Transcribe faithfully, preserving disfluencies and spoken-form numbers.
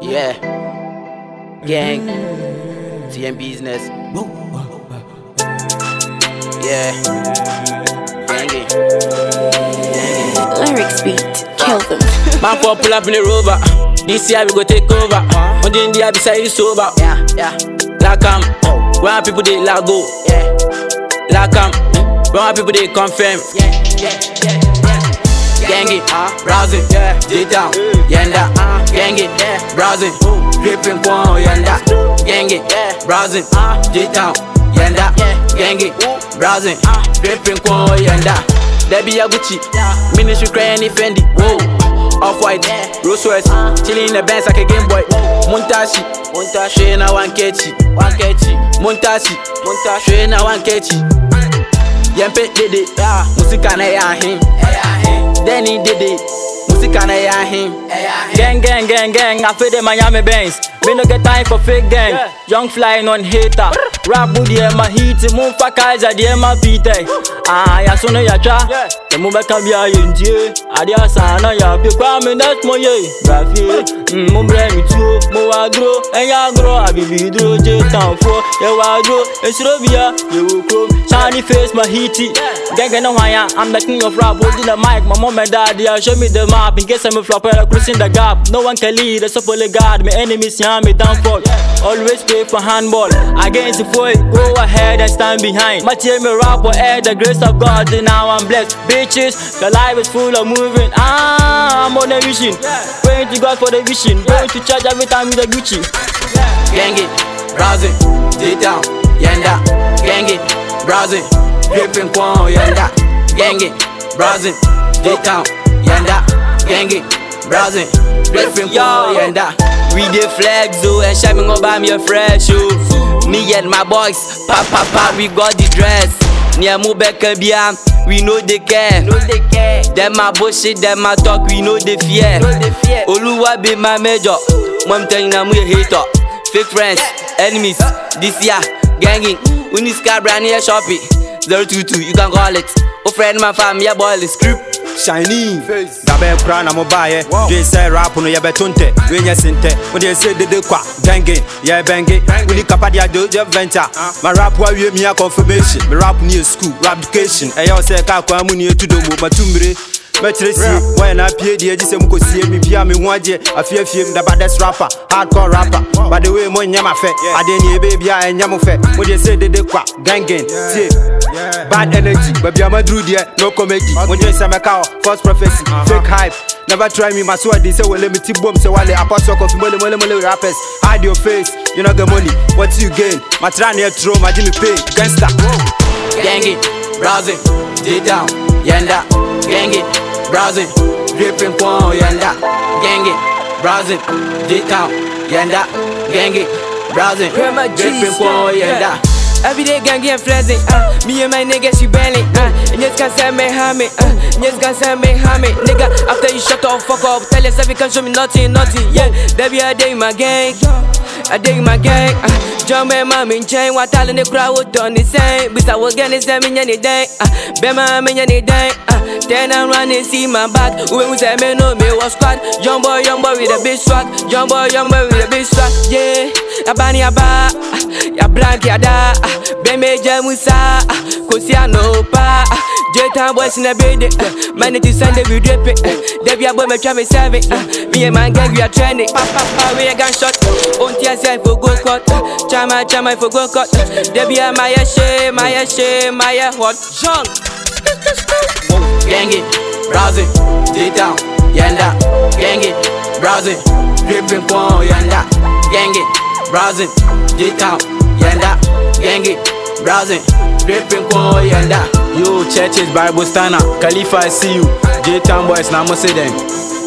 Yeah. Gang. T M business. Yeah. Gang. Lyrics beat, kill them. Man for pull up in the rover. This year we go take over. On the India beside you sober. Yeah, yeah. Like um, when people they let go. Yeah. Like um, when people they confirm. Yeah, yeah, yeah, yeah. Gang it, Uh, browsing, yeah. J down, yanda, Uh, gang it, yeah. browsing, dripping kwon, yanda, gang it, Yeah. browsing, Uh, J down, yanda, Yeah. gang it, browsing, Uh, dripping kwon, yanda. Debbie Aguchi, Yeah. Ministry crying Fendi, whoa, off white, Yeah. Rolls Royce, Uh, chilling in the Benz like a Game Boy, Muntashi, Muntashi. Shayna one catchy, One catchy. Muntashi, Muntashi. Shayna one catchy, Yempe did it, Yeah. Musika na ya him. Then he did it. Music and I him. Gang, gang, gang, gang. I feel the Miami Benz. We no get time for fake gang. Yeah. Young flying on hater. Rap with the my heat. Moon for Kaiser, the my Peter. Ah, ya sono ya cha. Yeah. The move can be a yunji. Adia sana ya pe kwa me net mo ye. Rafi, mo bre mi tu. Mo agro, en ya agro. Abibi dro je town for. Ya wadro, esrobia. You chrome. Shiny face my heaty. Gang gang no wire. I'm the king of rap. Holding the mic. My mom and dad, yeah, show me the map. In case I'm a flopper, crossing the gap. No one can lead. That's a guard. My enemies, yeah, me downfall. Always pay for handball. Against the foe, go ahead and stand behind. My team me rap or air the grace of God. And now I'm blessed. Bitches, the life is full of moving. Ah, I'm on a mission. Praying to God for the vision. Going to church every time with a Gucci. Gang it, browsing, J down, yanda. Gang it, browsing, dripping kwon, yanda. Gang it, browsing, J town, yanda. Gang it, browsing, dripping kwon, yanda. We dey flex oh, and shining up by me a fresh oh. Me and my boys, pa pa pa, we got the dress. Near Mubeka Biam, we know they care. No, they care. Them my bullshit, them my talk, we know they fear. No, they fear. Oluwa be my major. Mom telling them we a hater. Fake friends, enemies, this year, ganging. Uniska brand here shopping. zero two two, you can call it. Oh friend, my fam, yeah boy, it's script. Shiny face. Dabe kura na mobaye. Dwe say rap no ye betonte. We nya sinte. We dey say dede kwa. Gange, ye benge. We di kapa dia do je venture. My rap wa wie me confirmation. Me rap ni school, rap education. E yo say ka kwa mu ni etudomo matumbre. Metresi, when I pay the edges and go see me, Pia me one day, I fear him the baddest rapper, hardcore rapper. By the way, my yama fe, I didn't baby, I and yamufe. What they say, they quack, gangin, see, bad energy, but Yama drew there, no comedy. When you say my cow, false prophecy, fake hype. Never try me, my sword, they say, well, let me tip bomb, so while the apostle of Molly Molly Molly rappers, hide your face, you know the money, what you gain. My trani throw, my Jimmy pay, gangsta. Gang it, browsing, J down, yanda, gang it. Browsing, dripping kwon, yanda. Gang it, browsing, J town, yanda. Gang it, browsing, dripping kwon, yanda. Every day gang get flexing, uh, me and my niggas, you belly, uh, and just can't say me hammy, uh, just can't say me hammy, nigga, after you shut up, fuck up, tell yourself you can't show me nothing, nothing, yeah, that be a day my gang, I dig my gang, uh, John Bear, mommy, chain, what all in the crowd would done the same, but I was gonna say me any day, uh, Bema, me any day, uh, then I'm running, see my back, when we say me no, me was squad, young boy, young boy with a big swag, young boy, young boy with a big swag, yeah, Abani Aba, ya blank ya da. Beme jamusa, kosia no pa. J-Town boys in the building, man it is Sunday we drip it. Debbie a boy me try me serve it. Me and my gang we are trending. Pa pa pa we a gunshot. On tia say for go cut. Chama chama for go cut. Debbie a my she, my she, my hot junk. Gang it, browsing, J-Town, yanda. Gang it, browsing, dripping kwon, yanda. Gang it, browsing, J-Town, yanda. Gang it, browsing, dripping kwon, yanda. Yo, churches, Bible Stana, Khalifa, I see you. J-Town boys, now I must say them.